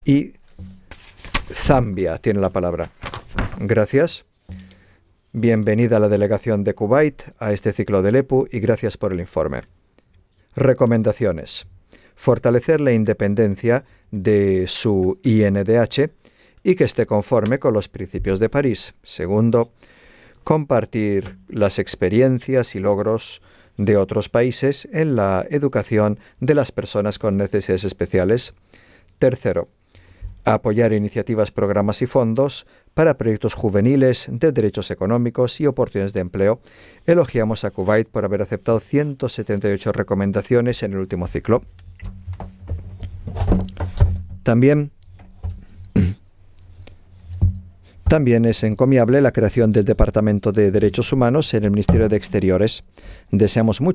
y Zambia tiene la palabra. Gracias. Bienvenida a la delegación de Kuwait a este ciclo del EPU y gracias por el informe. Recomendaciones. Fortalecer la independencia de su INDH y que esté conforme con los principios de París. Segundo, compartir las experiencias y logros de otros países en la educación de las personas con necesidades especiales. Tercero, apoyar iniciativas, programas y fondos para proyectos juveniles de derechos económicos y oportunidades de empleo. Elogiamos a Kuwait por haber aceptado 178 recomendaciones en el último ciclo. También es encomiable la creación del Departamento de Derechos Humanos en el Ministerio de Exteriores. Deseamos mucho